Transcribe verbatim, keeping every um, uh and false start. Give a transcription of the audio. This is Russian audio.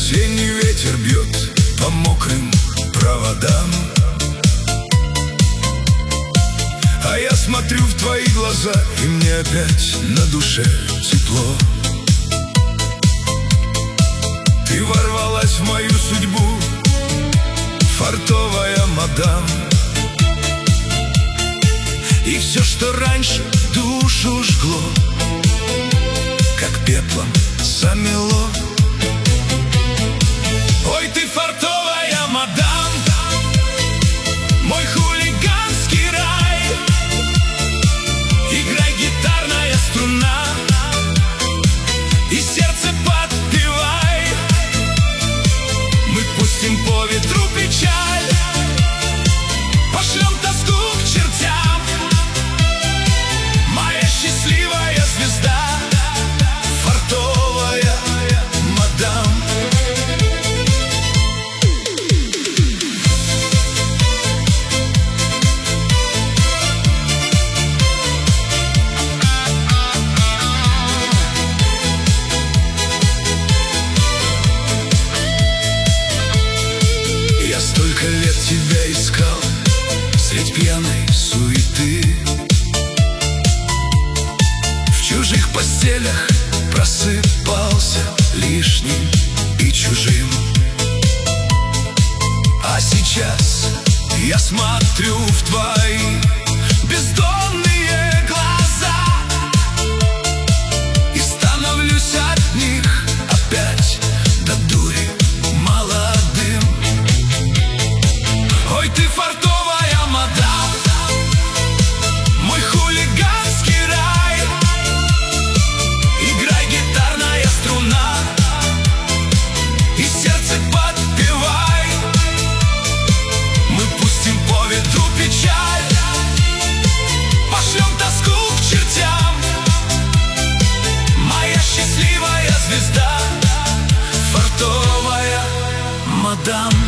Осенний ветер бьет по мокрым проводам, а я смотрю в твои глаза, и мне опять на душе тепло. Ты ворвалась в мою судьбу, фартовая мадам, и все, что раньше душу жгло, как пеплом замело. Ой, ты фартовая мадам, мой хулиганский рай. Играй, гитарная струна, и сердце подпевай. Мы пустим по ветру печаль, пошлем тоску к чертям. Моя счастливая звезда, фартовая мадам. Я столько лет тебя искал средь пьяной суеты, в чужих постелях просыпался лишним и чужим. А сейчас я смотрю в твои бездонные глаза и становлюсь от них опять до дури молодым. Ой, ты фартовая мадам, мой хулиганский рай. Играй, гитарная струна, и сердце подпевай. Мы пустим по ветру печаль, пошлем тоску к чертям. Моя счастливая звезда, фартовая мадам.